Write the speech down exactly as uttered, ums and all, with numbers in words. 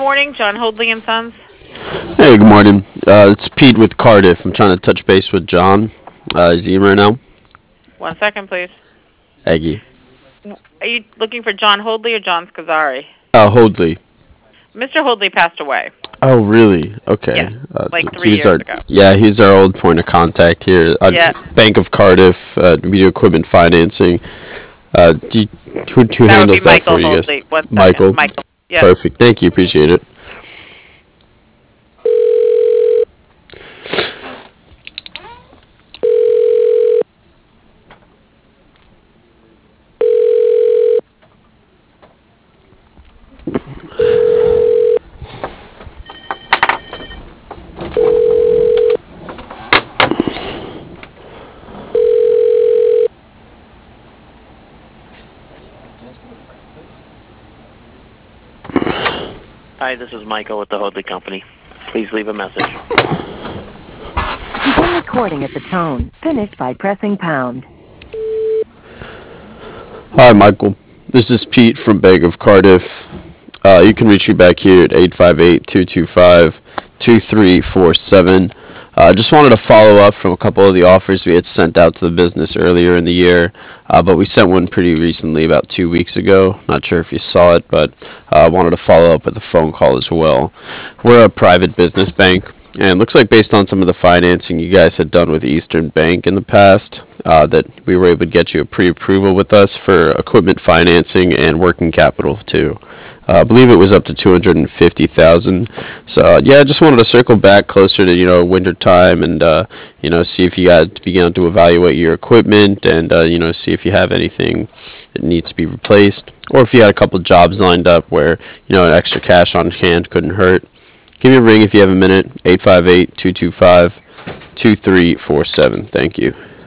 morning, John Holdley and Sons. Hey, good morning. Uh, it's Pete with Cardiff. I'm trying to touch base with John. Uh, is he in right now? One second, please. Aggie. Are you looking for John Holdley or John Scazzari? Uh, Holdley. Mister Holdley passed away. Oh, really? Okay. Yes, Uh, like th- three he's years our ago. yeah, he's our old point of contact here. Uh, Yeah. Bank of Cardiff. Uh, we do equipment financing. Uh, do you, who, who That would be handles that Michael for you guys? Holdley. One second. Michael. Michael. Yes. Perfect. Thank you. Appreciate it. Hi, this is Michael with the Hoadley Company. Please leave a message. Begin recording at the tone. Finish by pressing pound. Hi, Michael. This is Pete from Bank of Cardiff. Uh, you can reach me back here at eight five eight, two two five, two three four seven. I uh, just wanted to follow up from a couple of the offers we had sent out to the business earlier in the year, uh, but we sent one pretty recently, about two weeks ago. Not sure if you saw it, but I uh, wanted to follow up with a phone call as well. We're a private business bank, and it looks like based on some of the financing you guys had done with Eastern Bank in the past, uh, that we were able to get you a pre-approval with us for equipment financing and working capital too. Uh, I believe it was up to two hundred fifty thousand dollars. So uh, yeah, I just wanted to circle back closer to you know winter time and uh, you know see if you guys began to evaluate your equipment and uh, you know see if you have anything that needs to be replaced, or if you had a couple jobs lined up where you know extra cash on hand couldn't hurt. Give me a ring if you have a minute. eight five eight, two two five, two three four seven. Thank you.